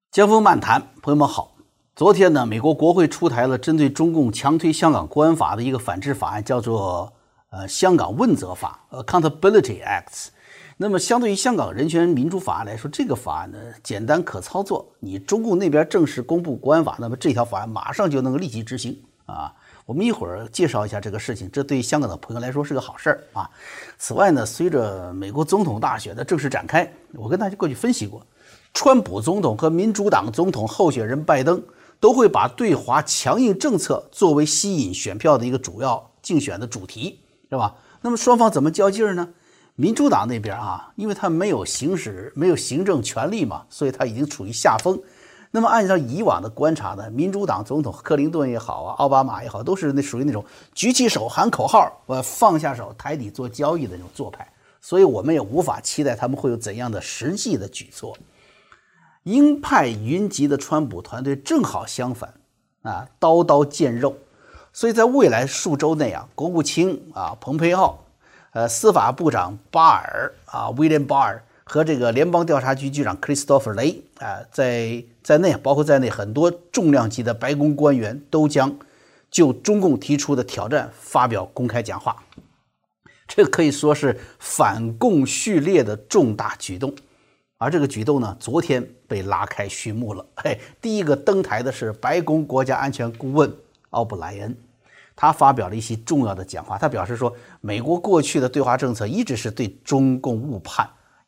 江峰漫谈，朋友们好。昨天呢，美国国会出台了针对中共强推香港国安法的一个反制法案，叫做香港问责法 Accountability Act。那么相对于香港人权民主法案来说，这个法案呢简单可操作。你中共那边正式公布国安法，那么这条法案马上就能够立即执行啊。我们一会儿介绍一下这个事情，这对香港的朋友来说是个好事儿啊。此外呢，随着美国总统大选的正式展开，我跟大家过去分析过，川普总统和民主党总统候选人拜登都会把对华强硬政策作为吸引选票的一个主要竞选的主题，是吧？那么双方怎么较劲呢？民主党那边因为他没有行政权力嘛，所以他已经处于下风。那么按照以往的观察呢，民主党总统克林顿也好奥巴马也好，都是属于那种举起手喊口号，放下手台底做交易的那种做派，所以我们也无法期待他们会有怎样的实际的举措。鹰派云集的川普团队正好相反刀刀见肉，所以在未来数周内国务卿蓬佩奥司法部长巴尔威廉巴尔和这个联邦调查局局长克里斯托弗雷包括在内很多重量级的白宫官员都将就中共提出的挑战发表公开讲话。这可以说是反共序列的重大举动，而这个举动呢，昨天被拉开序幕了。第一个登台的是白宫国家安全顾问奥布莱恩，他发表了一些重要的讲话。他表示说，美国过去的对华政策一直是对中共误判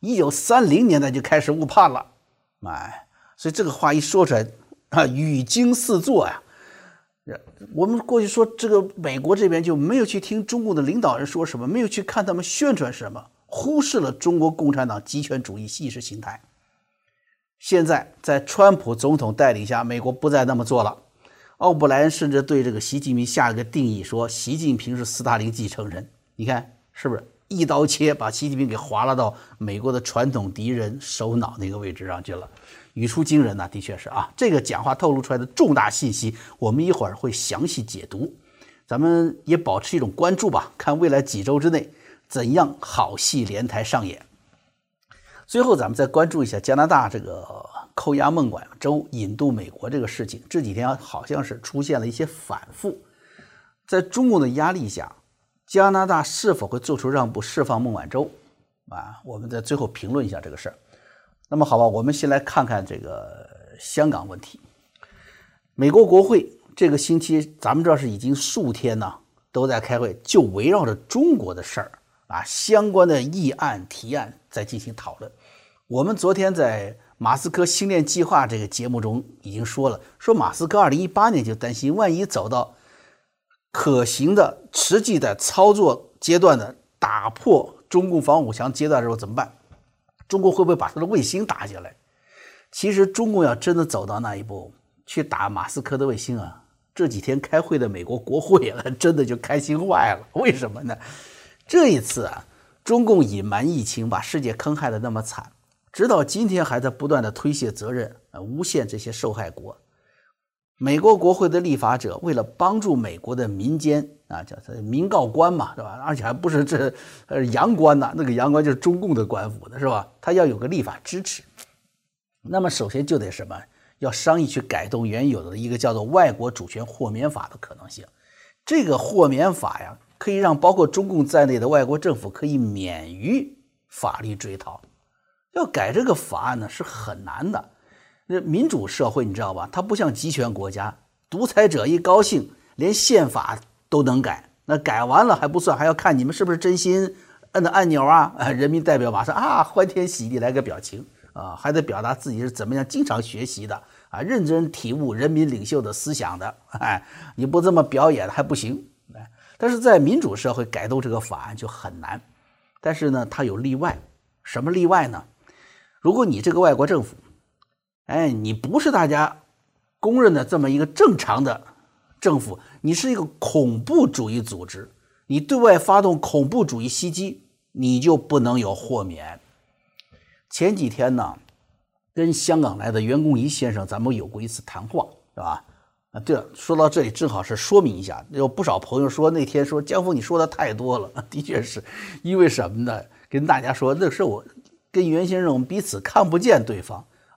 ，1930年代就开始误判了。所以这个话一说出来语惊四座呀。我们过去说这个美国这边就没有去听中共的领导人说什么，没有去看他们宣传什么，忽视了中国共产党极权主义意识形态。现在在川普总统带领下，美国不再那么做了。奥布莱恩甚至对这个习近平下了个定义，说习近平是斯大林继承人。你看是不是一刀切把习近平给划拉到美国的传统敌人首脑那个位置上去了，语出惊人的确是这个讲话透露出来的重大信息，我们一会儿会详细解读。咱们也保持一种关注吧，看未来几周之内怎样好戏连台上演。最后咱们再关注一下加拿大这个扣押孟晚舟引渡美国这个事情，这几天好像是出现了一些反复。在中共的压力下，加拿大是否会做出让步释放孟晚舟我们在最后评论一下这个事儿。那么好吧，我们先来看看这个香港问题。美国国会这个星期咱们知道是已经数天都在开会，就围绕着中国的事儿相关的议案提案在进行讨论。我们昨天在马斯克星链计划这个节目中已经说了，说马斯克2018年就担心，万一走到可行的实际的操作阶段的打破中共防火墙阶段的时候怎么办？中国会不会把他的卫星打下来？其实中共要真的走到那一步去打马斯克的卫星这几天开会的美国国会真的就开心坏了。为什么呢？这一次中共隐瞒疫情，把世界坑害得那么惨，直到今天还在不断的推卸责任，诬陷这些受害国。美国国会的立法者为了帮助美国的民间叫民告官嘛，是吧？而且还不是洋官那个洋官就是中共的官府的，是吧？他要有个立法支持，那么首先就得什么？要商议去改动原有的一个叫做外国主权豁免法的可能性。这个豁免法可以让包括中共在内的外国政府可以免于法律追讨。要改这个法案呢是很难的。民主社会你知道吧，它不像集权国家，独裁者一高兴连宪法都能改，那改完了还不算，还要看你们是不是真心摁的按钮人民代表马上欢天喜地来个表情还得表达自己是怎么样经常学习的认真体悟人民领袖的思想的你不这么表演还不行。但是在民主社会改动这个法案就很难。但是呢它有例外。什么例外呢？如果你这个外国政府你不是大家公认的这么一个正常的政府，你是一个恐怖主义组织，你对外发动恐怖主义袭击，你就不能有豁免。前几天呢跟香港来的袁弓夷先生咱们有过一次谈话，是吧？对了，说到这里正好是说明一下，有不少朋友说那天说江峰你说的太多了，的确是因为什么呢？跟大家说那是我跟袁先生我们彼此看不见对方，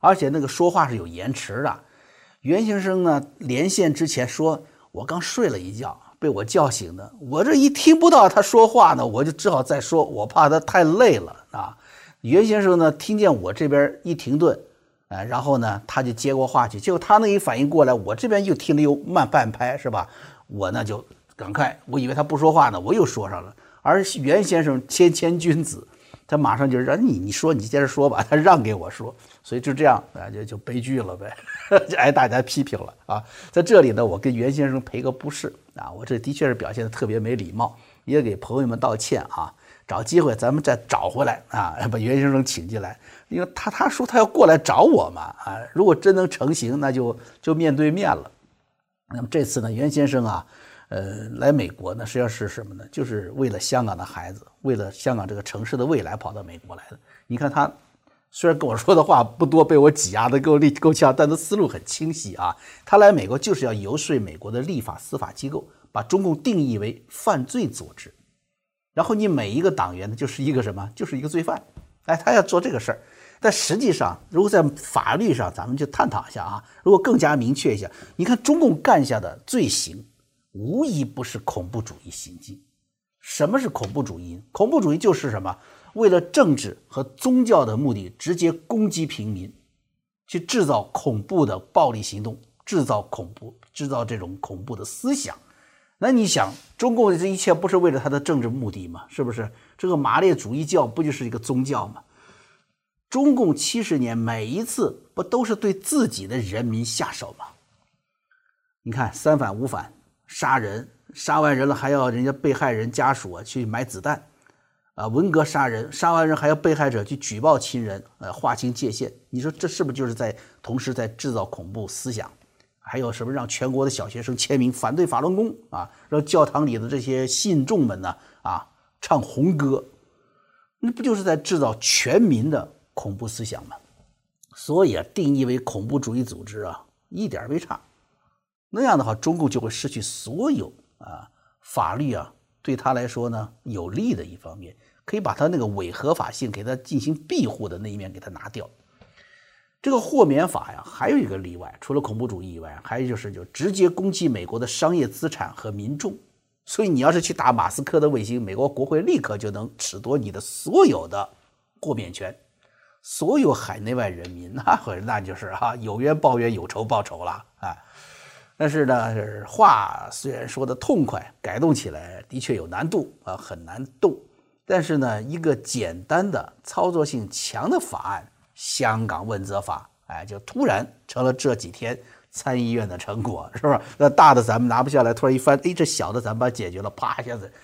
而且那个说话是有延迟的。袁先生呢连线之前说，我刚睡了一觉，被我叫醒的，我这一听不到他说话呢，我就只好再说，我怕他太累了啊。袁先生呢听见我这边一停顿，然后呢他就接过话去，结果他那一反应过来，我这边又听了又慢半拍，是吧？我呢就赶快，我以为他不说话呢，我又说上了。而袁先生谦君子，他马上就让你说，你接着说吧，他让给我说，所以就这样就悲剧了呗，就挨大家批评了啊。在这里呢，我跟袁先生赔个不是啊，我这的确是表现的特别没礼貌，也给朋友们道歉啊。找机会咱们再找回来啊，把袁先生请进来，因为他说他要过来找我嘛啊，如果真能成行，那就面对面了。那么这次呢，袁先生啊，来美国呢，实际上是什么呢？就是为了香港的孩子，为了香港这个城市的未来跑到美国来的。你看他虽然跟我说的话不多，被我挤压的够呛，但他思路很清晰啊。他来美国就是要游说美国的立法司法机构，把中共定义为犯罪组织。然后你每一个党员呢，就是一个什么？就是一个罪犯。他要做这个事儿。但实际上，如果在法律上，咱们就探讨一下啊。如果更加明确一下，你看中共干下的罪行，无一不是恐怖主义行径。什么是恐怖主义？恐怖主义就是什么？为了政治和宗教的目的，直接攻击平民，去制造恐怖的暴力行动，制造这种恐怖的思想。那你想，中共的这一切不是为了他的政治目的吗？是不是？这个马列主义教不就是一个宗教吗？中共70年每一次不都是对自己的人民下手吗？你看三反五反，杀人，杀完人了还要人家被害人家属去买子弹文革杀人，杀完人还要被害者去举报亲人划清界限。你说这是不是就是同时在制造恐怖思想？还有什么让全国的小学生签名反对法轮功啊，让教堂里的这些信众们呢唱红歌，那不就是在制造全民的恐怖思想吗？所以定义为恐怖主义组织一点没差。那样的话，中共就会失去所有法律对他来说呢有利的一方面，可以把他那个伪合法性给他进行庇护的那一面给他拿掉。这个豁免法还有一个例外，除了恐怖主义以外，还有就直接攻击美国的商业资产和民众。所以你要是去打马斯克的卫星，美国国会立刻就能褫夺你的所有的豁免权，所有海内外人民那就是有冤报冤，有仇报仇了但是呢，话虽然说的痛快，改动起来的确有难度很难动。但是呢，一个简单的操作性强的法案，香港问责法，就突然成了这几天参议院的成果，是吧？那大的咱们拿不下来，突然一翻，这小的咱们把它解决了，啪一下子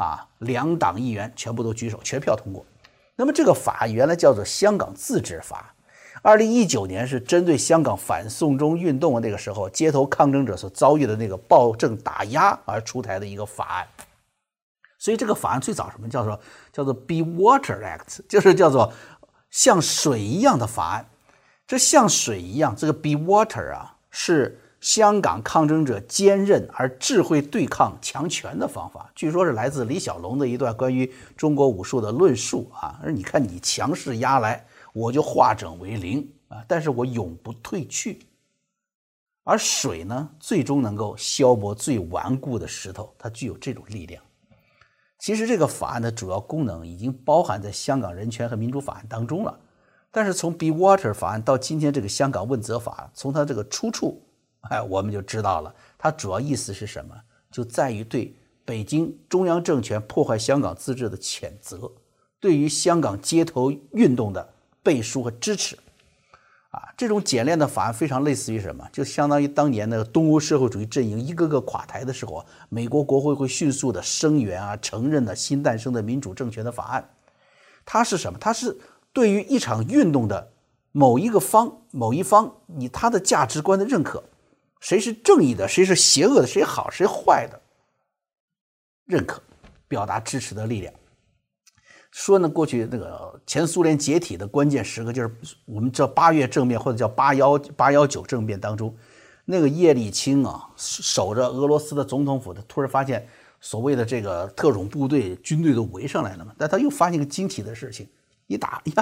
2党议员全部都举手，全票通过。那么这个法原来叫做香港自治法，2019年是针对香港反送中运动那个时候街头抗争者所遭遇的那个暴政打压而出台的一个法案。所以这个法案最早什么叫做 Be Water Act， 就是叫做像水一样的法案。这像水一样，这个 Be Water 是香港抗争者坚韧而智慧对抗强权的方法。据说是来自李小龙的一段关于中国武术的论述而你看你强势压来，我就化整为零但是我永不退去。而水呢，最终能够消磨最顽固的石头，它具有这种力量。其实这个法案的主要功能已经包含在香港人权和民主法案当中了，但是从 Be Water 法案到今天这个香港问责法，从它这个出处我们就知道了，它主要意思是什么，就在于对北京中央政权破坏香港自治的谴责，对于香港街头运动的背书和支持这种简练的法案非常类似于什么，就相当于当年的东欧社会主义阵营一个个垮台的时候，美国国会会迅速的声援承认新诞生的民主政权的法案。它是什么？它是对于一场运动的某一方他的价值观的认可，谁是正义的，谁是邪恶的，谁好谁坏的认可，表达支持的力量。说呢，过去那个前苏联解体的关键时刻，就是我们叫8月政变或者叫819政变当中，那个叶利钦守着俄罗斯的总统府，他突然发现所谓的这个特种部队军队都围上来了嘛，但他又发现一个惊奇的事情，一打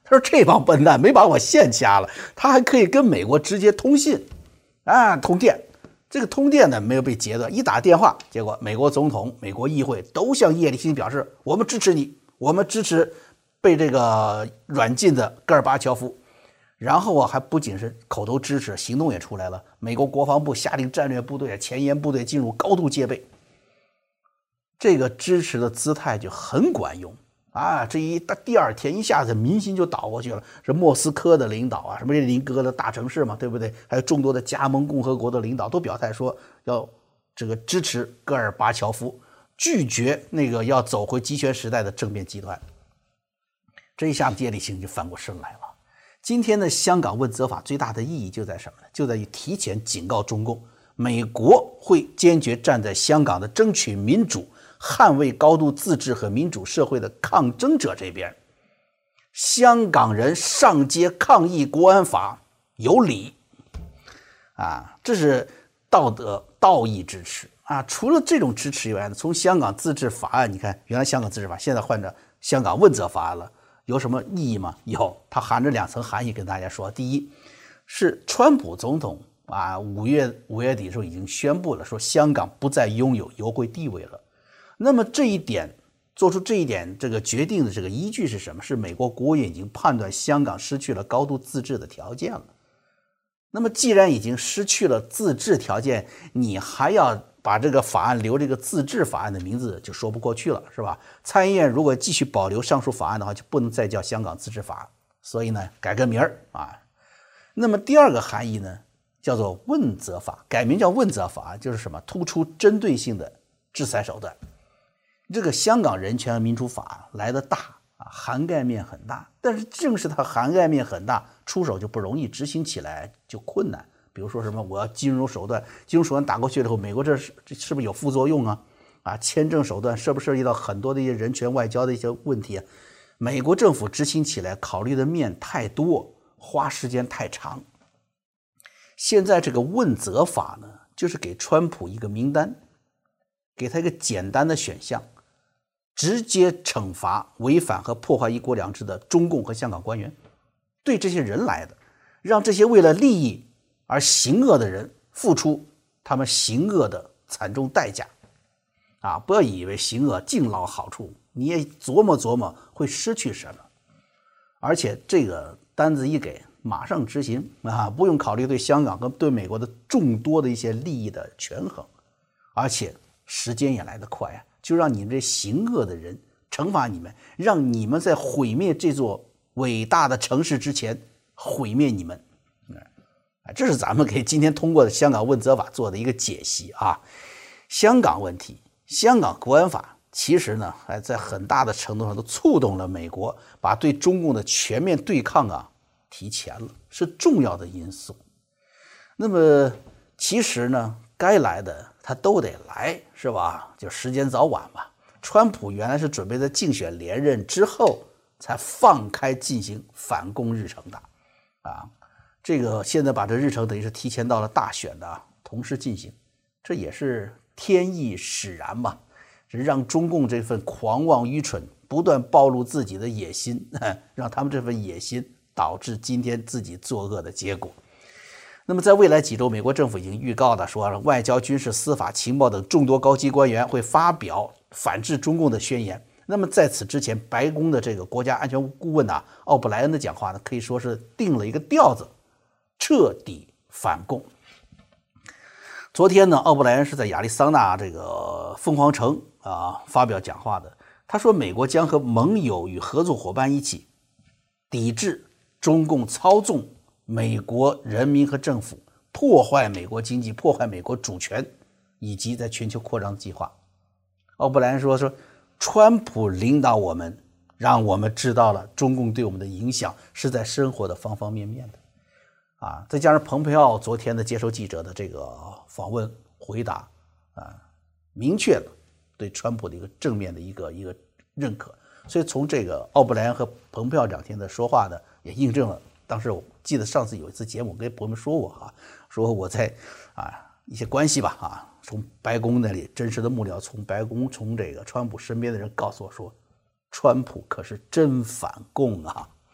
他说这帮笨蛋没把我线掐了，他还可以跟美国直接通信啊，通电。这个通电呢没有被截断，一打电话，结果美国总统、美国议会都向叶利钦表示，我们支持你，我们支持被这个软禁的戈尔巴乔夫。然后还不仅是口头支持，行动也出来了。美国国防部下令战略部队、前沿部队进入高度戒备，这个支持的姿态就很管用啊！第二天一下子民心就倒过去了，是莫斯科的领导啊，什么列宁格勒的大城市嘛，对不对？还有众多的加盟共和国的领导都表态说要这个支持戈尔巴乔夫，拒绝那个要走回集权时代的政变集团。这一下子叶利钦就翻过身来了。今天的香港问责法最大的意义就在什么呢？就在于提前警告中共，美国会坚决站在香港的争取民主、捍卫高度自治和民主社会的抗争者这边。香港人上街抗议国安法有理啊，这是道义支持啊。除了这种支持以外呢，从香港自治法案，你看原来香港自治法，现在换成香港问责法案了。有什么意义吗？有，它含着2层含义跟大家说。第一，是川普总统啊5月底的时候已经宣布了，说香港不再拥有优惠地位了。那么做出这一点这个决定的这个依据是什么？是美国国务院已经判断香港失去了高度自治的条件了。那么既然已经失去了自治条件，你还要把这个法案留这个自治法案的名字，就说不过去了，是吧？参议院如果继续保留上述法案的话，就不能再叫香港自治法，所以呢改个名儿啊。那么第二个含义呢，叫做问责法，改名叫问责法，就是什么？突出针对性的制裁手段。这个香港人权和民主法来得大啊，涵盖面很大，但是正是它涵盖面很大，出手就不容易，执行起来就困难。比如说什么，我要金融手段打过去了后，美国这是不是有副作用啊？啊，签证手段涉不涉及到很多的一些人权外交的一些问题啊？美国政府执行起来考虑的面太多，花时间太长。现在这个问责法呢，就是给川普一个名单，给他一个简单的选项，直接惩罚违反和破坏一国两制的中共和香港官员，对这些人来的，让这些为了利益而行恶的人付出他们行恶的惨重代价啊！不要以为行恶尽捞好处，你也琢磨琢磨会失去什么。而且这个单子一给，马上执行啊，不用考虑对香港跟对美国的众多的一些利益的权衡，而且时间也来得快啊，就让你们这行恶的人惩罚你们，让你们在毁灭这座伟大的城市之前毁灭你们。这是咱们给今天通过的香港问责法做的一个解析啊。香港问题，香港国安法其实呢，还在很大的程度上都触动了美国，把对中共的全面对抗啊提前了，是重要的因素。那么其实呢，该来的他都得来，是吧？就时间早晚吧。川普原来是准备在竞选连任之后才放开进行反共日程的啊。这个现在把这日程等于是提前到了大选的同时进行，这也是天意使然嘛，是让中共这份狂妄愚蠢不断暴露自己的野心，让他们这份野心导致今天自己作恶的结果。那么在未来几周，美国政府已经预告了，说外交、军事、司法、情报等众多高级官员会发表反制中共的宣言。那么在此之前，白宫的这个国家安全顾问奥布莱恩的讲话呢，可以说是定了一个调子，彻底反共。昨天呢，奥布莱恩是在亚利桑那这个凤凰城发表讲话的。他说，美国将和盟友与合作伙伴一起抵制中共操纵美国人民和政府，破坏美国经济，破坏美国主权，以及在全球扩张计划。奥布莱恩说，川普领导我们，让我们知道了中共对我们的影响是在生活的方方面面的。再加上蓬佩奥昨天的接受记者的这个访问回答明确了对川普的一个正面的一个认可。所以从这个奥布莱恩和蓬佩奥2天的说话呢，也印证了当时我记得上次有一次节目跟朋友们说过说我在一些关系吧从白宫那里真实的幕僚，从白宫从这个川普身边的人告诉我说，川普可是真反共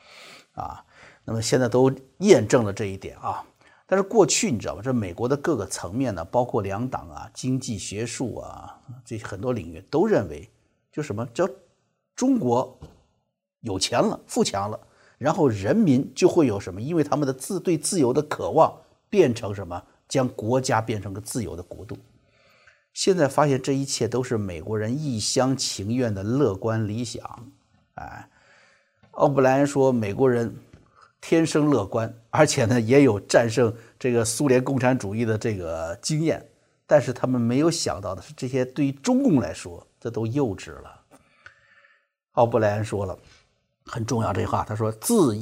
啊。那么现在都验证了这一点啊。但是过去你知道吧，这美国的各个层面呢，包括两党啊、经济、学术啊，这些很多领域都认为，就什么叫中国有钱了、富强了，然后人民就会有什么，因为他们的对自由的渴望，变成什么，将国家变成个自由的国度。现在发现这一切都是美国人一厢情愿的乐观理想。哎，奥布莱恩说美国人天生乐观，而且呢也有战胜这个苏联共产主义的这个经验，但是他们没有想到的是，这些对于中共来说这都幼稚了。奥布莱恩说了很重要这句话，他说自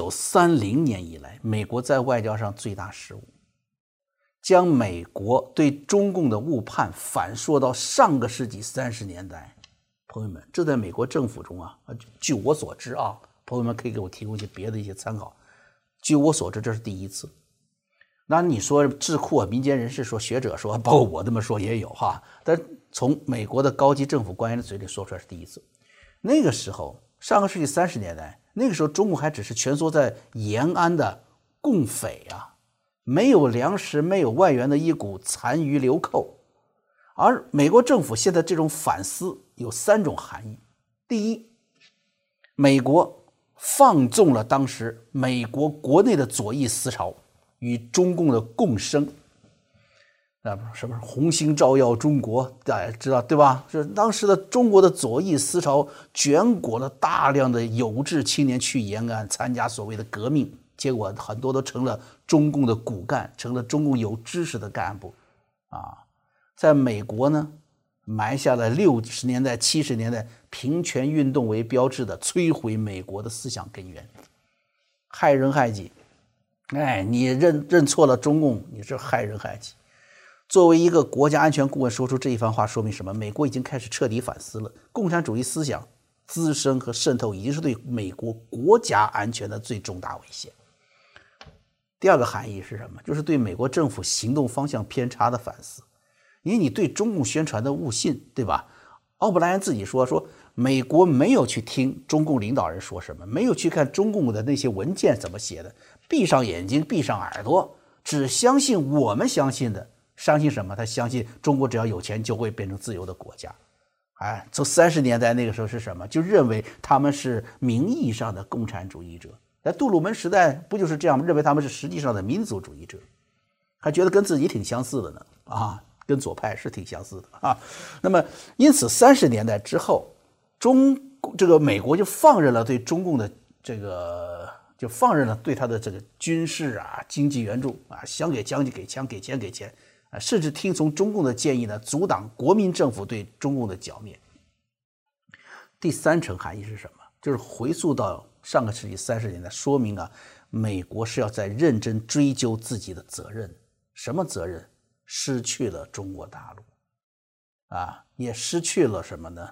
1930年以来，美国在外交上最大失误，将美国对中共的误判反溯到上个世纪30年代。朋友们，这在美国政府中啊，据我所知啊，朋友们可以给我提供一些别的一些参考。据我所知，这是第一次。那你说智库啊、民间人士说、学者说，包括我这么说也有哈，但从美国的高级政府官员的嘴里说出来是第一次。那个时候，上个世纪30年代，那个时候中共还只是蜷缩在延安的共匪啊，没有粮食、没有外援的一股残余流寇。而美国政府现在这种反思有3种含义。第一，美国放纵了当时美国国内的左翼思潮与中共的共生。什么红星照耀中国，大家知道对吧？是当时的中国的左翼思潮卷裹了大量的有志青年去延安参加所谓的革命，结果很多都成了中共的骨干，成了中共有知识的干部啊。在美国呢，埋下了60年代、70年代平权运动为标志的摧毁美国的思想根源，害人害己。哎，你认错了中共，你是害人害己。作为一个国家安全顾问说出这一番话，说明什么？美国已经开始彻底反思了，共产主义思想滋生和渗透已经是对美国国家安全的最重大威胁。第二个含义是什么？就是对美国政府行动方向偏差的反思。因为你对中共宣传的误信，对吧？奥布莱恩自己说美国没有去听中共领导人说什么，没有去看中共的那些文件怎么写的，闭上眼睛闭上耳朵，只相信我们相信的。相信什么？他相信中国只要有钱就会变成自由的国家。哎，从30年代那个时候是什么？就认为他们是名义上的共产主义者。在杜鲁门时代不就是这样，认为他们是实际上的民族主义者，还觉得跟自己挺相似的呢啊。跟左派是挺相似的啊。那么因此30年代之后，这个美国就放任了对中共的这个，就放任了对他的这个军事啊、经济援助啊，想给枪就给枪，给钱给钱啊，甚至听从中共的建议呢，阻挡国民政府对中共的剿灭。第3层含义是什么？就是回溯到上个世纪30年代，说明啊，美国是要在认真追究自己的责任。什么责任？失去了中国大陆啊，也失去了什么呢？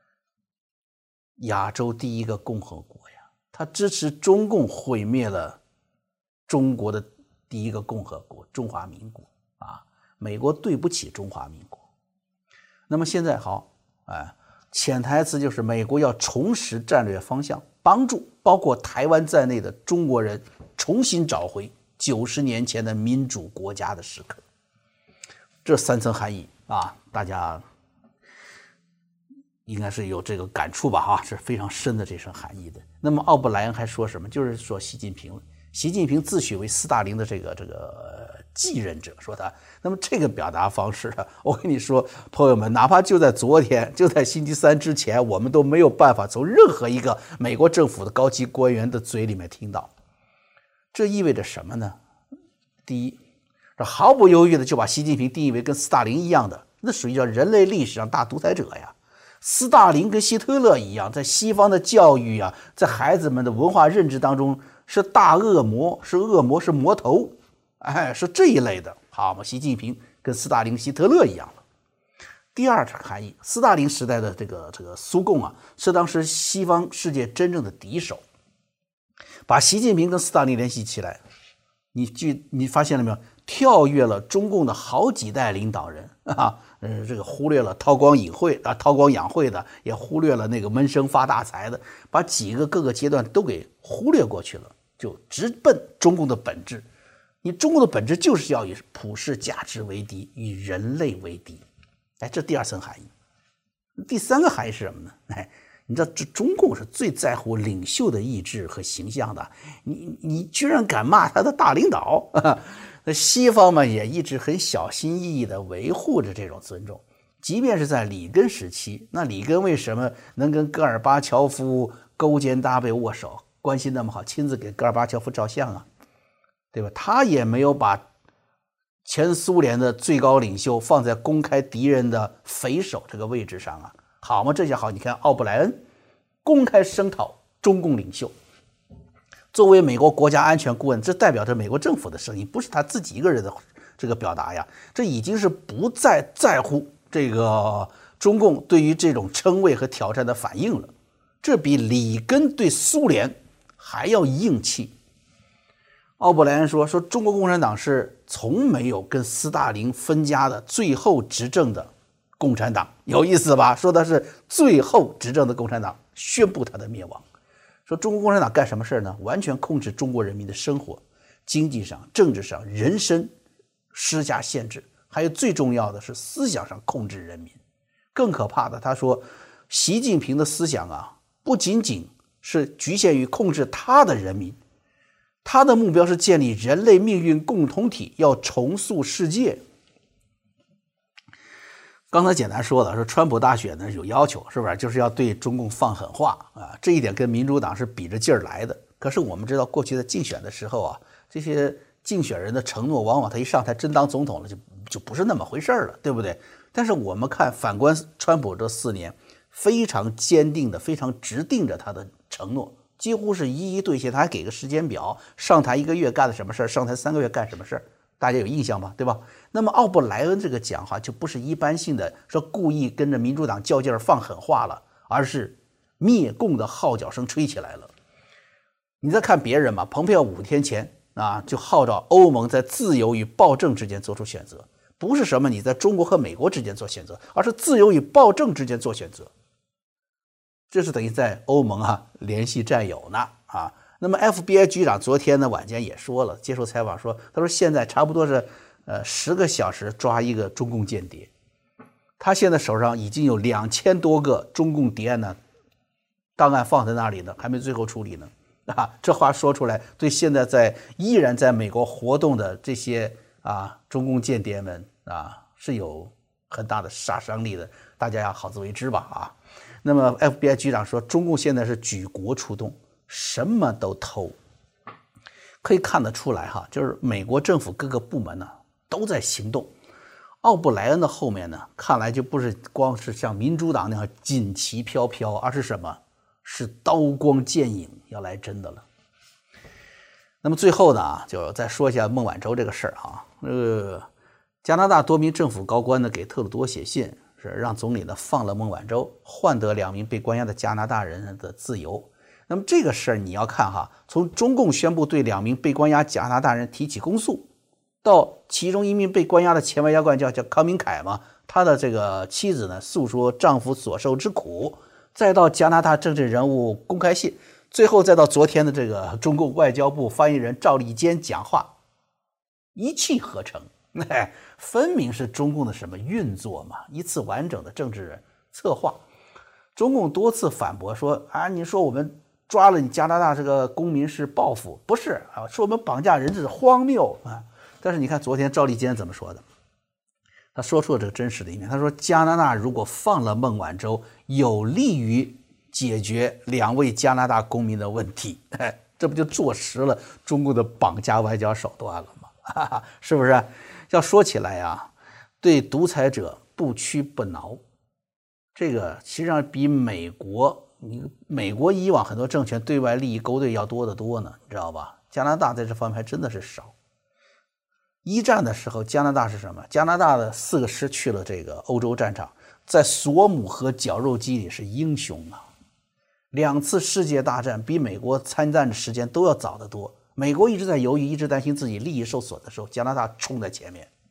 亚洲第一个共和国呀，他支持中共毁灭了中国的第一个共和国中华民国啊，美国对不起中华民国。那么现在好，潜台词就是美国要重拾战略方向，帮助包括台湾在内的中国人重新找回90年前的民主国家的时刻。这3层含义啊，大家应该是有这个感触吧啊，是非常深的这层含义的。那么奥布莱恩还说什么？就是说习近平自诩为斯大林的这个继任者，说他。那么这个表达方式啊，我跟你说，朋友们，哪怕就在昨天，就在星期3之前，我们都没有办法从任何一个美国政府的高级官员的嘴里面听到。这意味着什么呢？第一，毫不犹豫的就把习近平定义为跟斯大林一样的，那属于叫人类历史上大独裁者呀。斯大林跟希特勒一样，在西方的教育啊，在孩子们的文化认知当中是大恶魔，是恶魔，是魔头，哎，是这一类的。好嘛，习近平跟斯大林、希特勒一样了。第二层含义，斯大林时代的这个苏共啊，是当时西方世界真正的敌手。把习近平跟斯大林联系起来，你发现了没有？跳跃了中共的好几代领导人啊， 这个忽略了韬光养晦的，也忽略了那个闷声发大财的，把各个阶段都给忽略过去了，就直奔中共的本质。你中共的本质就是要以普世价值为敌，以人类为敌。这第二层含义。第三个含义是什么呢？你知道这中共是最在乎领袖的意志和形象的，你居然敢骂他的大领导，那西方嘛也一直很小心翼翼地维护着这种尊重。即便是在里根时期，那里根为什么能跟戈尔巴乔夫勾肩搭背握手，关系那么好，亲自给戈尔巴乔夫照相啊，对吧？他也没有把前苏联的最高领袖放在公开敌人的匪首这个位置上啊，好吗？这下好，你看奥布莱恩公开声讨中共领袖，作为美国国家安全顾问，这代表着美国政府的声音，不是他自己一个人的这个表达呀。这已经是不再在乎这个中共对于这种称谓和挑战的反应了，这比里根对苏联还要硬气。奥布莱恩说中国共产党是从没有跟斯大林分家的最后执政的共产党，有意思吧？说的是最后执政的共产党宣布他的灭亡。说中国共产党干什么事呢？完全控制中国人民的生活，经济上、政治上、人身施加限制，还有最重要的是思想上控制人民。更可怕的，他说习近平的思想啊，不仅仅是局限于控制他的人民，他的目标是建立人类命运共同体，要重塑世界。刚才简单说了，说川普大选呢有要求，是不是？就是要对中共放狠话啊，这一点跟民主党是比着劲儿来的。可是我们知道，过去在竞选的时候啊，这些竞选人的承诺，往往他一上台真当总统了，就不是那么回事了，对不对？但是我们反观川普这4年，非常坚定的、非常直定着他的承诺，几乎是一一兑现。他还给个时间表，上台1个月干了什么事儿，上台3个月干什么事儿。大家有印象吧，对吧？那么奥布莱恩这个讲话就不是一般性的说故意跟着民主党较劲儿放狠话了，而是灭共的号角声吹起来了。你再看别人嘛，蓬佩奥5天前啊就号召欧盟在自由与暴政之间做出选择，不是什么你在中国和美国之间做选择，而是自由与暴政之间做选择。这是等于在欧盟联系战友呢啊。那么 FBI 局长昨天呢晚间也说了，接受采访说，他说现在差不多是10个小时抓一个中共间谍，他现在手上已经有2000多个中共谍案呢，档案放在那里呢，还没最后处理呢这话说出来，对现在依然在美国活动的这些中共间谍们是有很大的杀伤力的，大家要好自为之吧那么 FBI 局长说，中共现在是举国出动，什么都偷。可以看得出来就是美国政府各个部门呢都在行动。奥布莱恩的后面呢，看来就不是光是像民主党那样锦旗飘飘，而是什么？是刀光剑影，要来真的了。那么最后呢就再说一下孟晚舟这个事儿加拿大多名政府高官呢给特鲁多写信，是让总理呢放了孟晚舟，换得2名被关押的加拿大人的自由。那么这个事儿你要看从中共宣布对2名被关押加拿大人提起公诉，到其中1名被关押的前外交官叫康明凯嘛，他的这个妻子呢诉说丈夫所受之苦，再到加拿大政治人物公开信，最后再到昨天的这个中共外交部发言人赵立坚讲话，一气呵成，分明是中共的什么运作嘛，一次完整的政治策划。中共多次反驳说你说我们抓了你加拿大这个公民是报复，不是说我们绑架人质是荒谬但是你看昨天赵立坚怎么说的，他说出了这个真实的一面。他说加拿大如果放了孟晚舟，有利于解决2位加拿大公民的问题。这不就坐实了中共的绑架外交手段了吗？是不是？要说起来对独裁者不屈不挠，这个实际上比美国以往很多政权对外利益勾兑要多得多呢，你知道吧？加拿大在这方面还真的是少。一战的时候，加拿大是什么？加拿大的4个师去了这个欧洲战场，在索姆河绞肉机里是英雄2次世界大战比美国参战的时间都要早得多。美国一直在犹豫，一直担心自己利益受损的时候，加拿大冲在前面。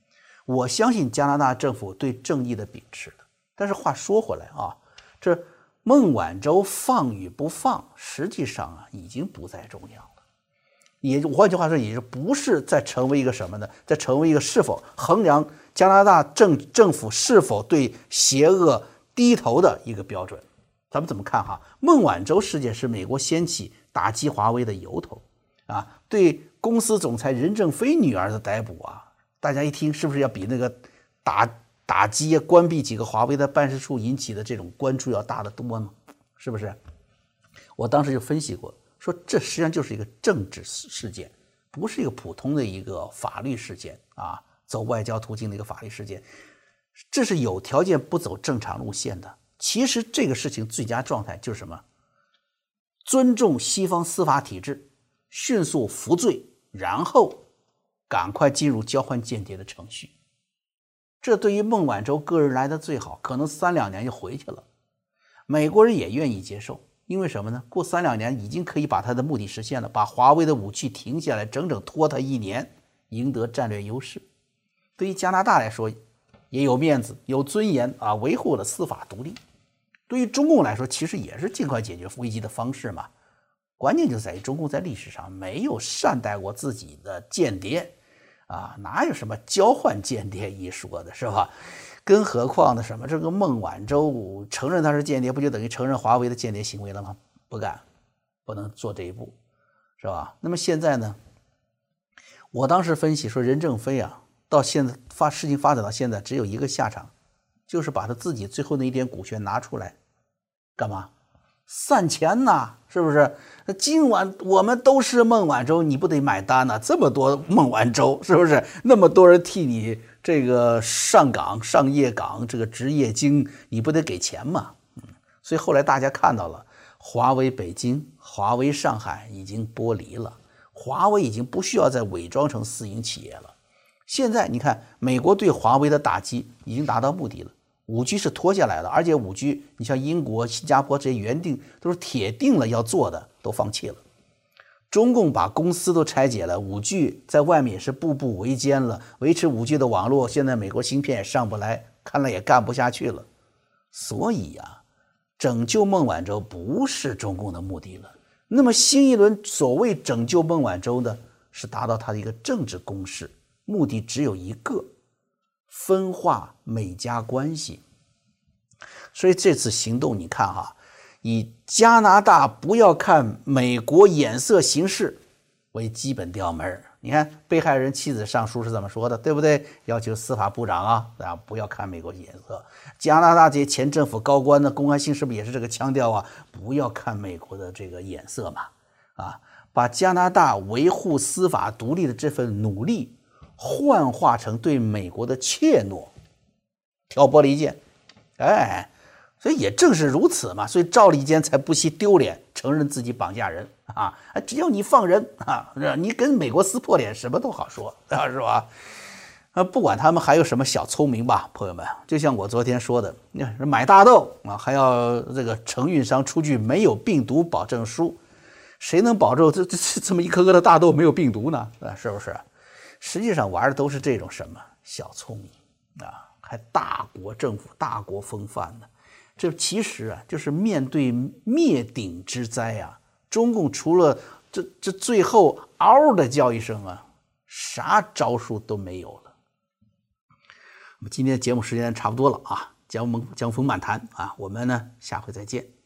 我相信加拿大政府对正义的秉持的。但是话说回来啊，这孟晚舟放与不放，实际上啊已经不再重要了。也换句话说，也不是在成为一个什么呢？在成为一个是否衡量加拿大政府是否对邪恶低头的一个标准。咱们怎么看哈？孟晚舟事件是美国掀起打击华为的由头啊，对公司总裁任正非女儿的逮捕啊，大家一听是不是要比那个打击关闭几个华为的办事处引起的这种关注要大得多呢？是不是？我当时就分析过，说这实际上就是一个政治事件，不是一个普通的一个法律事件啊，走外交途径的一个法律事件，这是有条件不走正常路线的。其实这个事情最佳状态就是什么？尊重西方司法体制，迅速服罪，然后赶快进入交换间谍的程序。这对于孟晚舟个人来的最好，可能3、2年就回去了。美国人也愿意接受，因为什么呢？过3、2年已经可以把他的目的实现了，把华为的武器停下来，整整拖他1年，赢得战略优势。对于加拿大来说，也有面子，有尊严啊，维护了司法独立。对于中共来说，其实也是尽快解决危机的方式嘛。关键就在于中共在历史上没有善待过自己的间谍啊，哪有什么交换间谍一说的，是吧？更何况呢，什么这个孟晚舟承认他是间谍，不就等于承认华为的间谍行为了吗？不敢，不能做这一步，是吧？那么现在呢，我当时分析说，任正非啊，到现在事情发展到现在，只有一个下场，就是把他自己最后那一点股权拿出来。干嘛？散钱呐，是不是？今晚我们都是孟晚舟，你不得买单呐？这么多孟晚舟，是不是？那么多人替你这个上岗、上夜岗，这个值夜经，你不得给钱吗？所以后来大家看到了，华为北京、华为上海已经剥离了，华为已经不需要再伪装成私营企业了。现在你看，美国对华为的打击已经达到目的了。5G 是拖下来了，而且5G 你像英国、新加坡这些原定都是铁定了要做的，都放弃了。中共把公司都拆解了，5G 在外面也是步步维艰了，维持5G 的网络，现在美国芯片也上不来，看来也干不下去了。所以啊，拯救孟晚舟不是中共的目的了。那么新一轮所谓拯救孟晚舟呢，是达到他的一个政治攻势，目的只有一个。分化美加关系。所以这次行动你看哈，以加拿大不要看美国眼色行事为基本调门。你看被害人妻子上书是怎么说的，对不对？要求司法部长啊不要看美国眼色。加拿大这些前政府高官的公开信是不是也是这个腔调啊？不要看美国的这个眼色嘛。把加拿大维护司法独立的这份努力幻化成对美国的怯懦，挑拨离间。所以也正是如此嘛，所以赵立坚才不惜丢脸承认自己绑架人啊！只要你放人啊，你跟美国撕破脸什么都好说是吧？不管他们还有什么小聪明吧，朋友们，就像我昨天说的，买大豆啊，还要这个承运商出具没有病毒保证书，谁能保证这么一颗颗的大豆没有病毒呢？是不是？实际上玩的都是这种什么小聪明啊，还大国政府、大国风范呢？这其实啊，就是面对灭顶之灾啊，中共除了这最后嗷的叫一声啊，啥招数都没有了。那么今天的节目时间差不多了啊，江峰漫谈啊，我们呢下回再见。